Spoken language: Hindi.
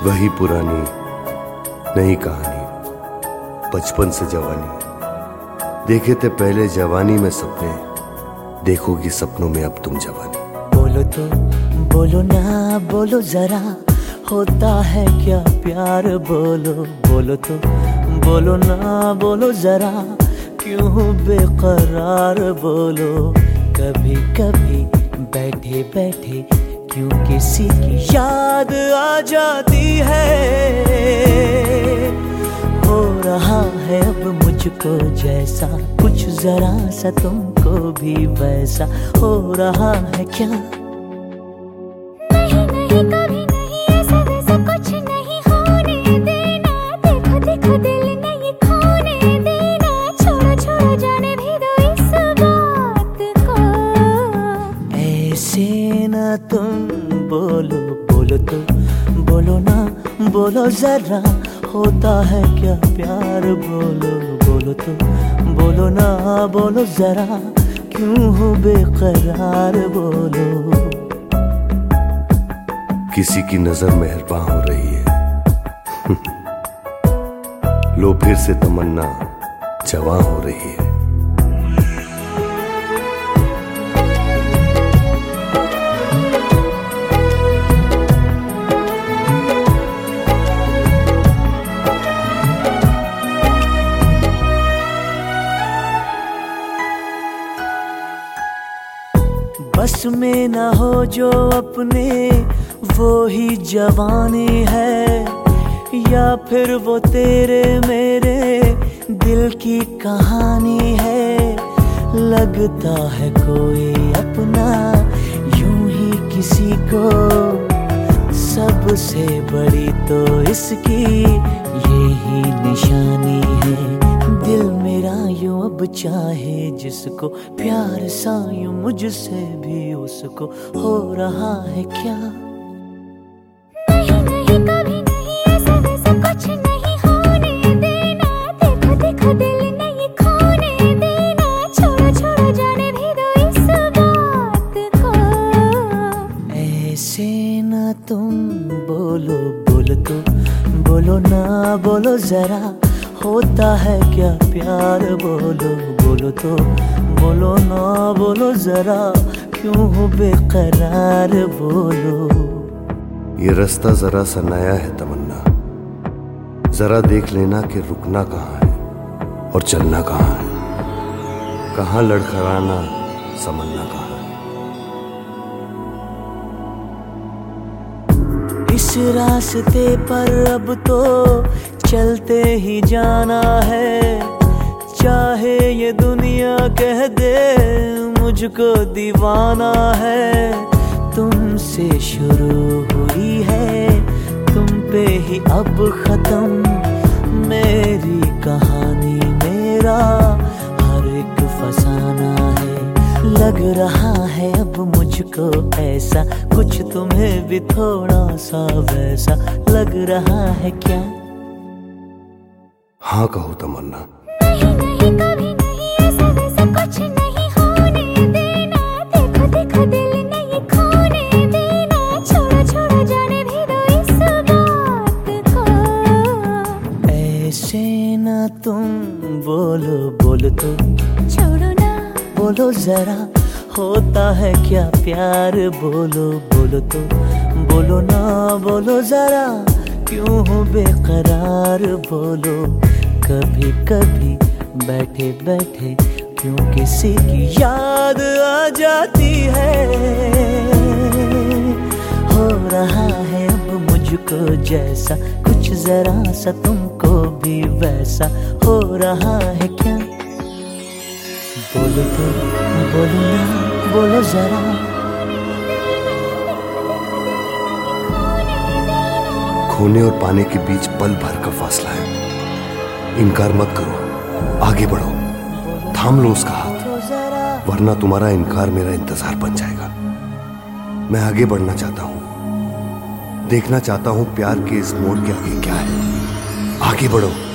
वही पुरानी नई कहानी, बचपन से जवानी। देखे थे पहले जवानी में सपने, देखोगी सपनों में अब तुम जवानी। बोलो तो बोलो ना, बोलो जरा, होता है क्या प्यार? बोलो बोलो तो बोलो ना, बोलो जरा, क्यों बेकरार? बोलो कभी कभी बैठे बैठे क्यों किसी की याद आ जाती है। हो रहा है अब मुझको जैसा, कुछ जरा सा तुमको भी वैसा हो रहा है क्या? नहीं नहीं कभी नहीं, ऐसा वैसा कुछ नहीं होने देना। देखो देखो दिल नहीं खोने देना, छोड़ो छोड़ो जाने भी दो इस बात को। ऐसे ना तुम बोलो, बोलो तो बोलो ना, बोलो जरा, होता है क्या प्यार? बोलो बोलो तो बोलो ना, बोलो जरा, क्यों हो बेकरार? बोलो किसी की नजर मेहरबां हो रही है लो फिर से तमन्ना जवां हो रही है। बस में ना हो जो अपने वो ही जवानी है, या फिर वो तेरे मेरे दिल की कहानी है। लगता है कोई अपना यूं ही किसी को, सबसे बड़ी तो इसकी यही निशानी है। दिल मेरा यूं अब चाहे जिसको, प्यार सा यूं मुझसे भी उसको हो रहा है क्या? नहीं नहीं कभी नहीं, ऐसा वैसा कुछ नहीं होने देना। देखो देखो दिल नहीं खोने देना, छोड़ो छोड़ो जाने भी दो इस बात को। ऐसे ना तुम बोलो, बोलो तो बोलो ना, बोलो जरा, होता है क्या प्यार? बोलो बोलो तो बोलो ना, बोलो जरा, क्यों हो बेकरार? बोलो ये रास्ता जरा सा नया है तमन्ना, जरा देख लेना कि रुकना कहाँ है और चलना कहाँ है, कहाँ लड़खड़ाना समझना कहाँ है। इस रास्ते पर अब तो चलते ही जाना है, चाहे ये दुनिया कह दे मुझको दीवाना है। तुमसे शुरू हुई है, तुम पे ही अब खत्म मेरी कहानी, मेरा हर एक फसाना है। लग रहा है अब मुझको ऐसा, कुछ तुम्हें भी थोड़ा सा वैसा लग रहा है क्या? हाँ कहो तमन्ना। नहीं नहीं कभी नहीं, ऐसा वैसा कुछ नहीं होने देना। देखो देखो दिल नहीं खोने देना, छोड़ो छोड़ो जाने भी दो इस बात को। ऐसे ना तुम बोलो, बोलो तो छोड़ो ना, बोलो जरा, होता है क्या प्यार? बोलो बोलो तो बोलो ना, बोलो जरा, क्यों हो बेकरार? बोलो कभी कभी बैठे बैठे क्यों किसी की याद आ जाती है। हो रहा है अब मुझको जैसा, कुछ जरा सा तुमको भी वैसा हो रहा है क्या? बोलो तो बोलो ना, बोलो जरा, खोने और पाने के बीच पल भर का फासला है। इनकार मत करो, आगे बढ़ो, थाम लो उसका हाथ, वरना तुम्हारा इनकार मेरा इंतजार बन जाएगा। मैं आगे बढ़ना चाहता हूं, देखना चाहता हूं प्यार के इस मोड़ के आगे क्या है। आगे बढ़ो।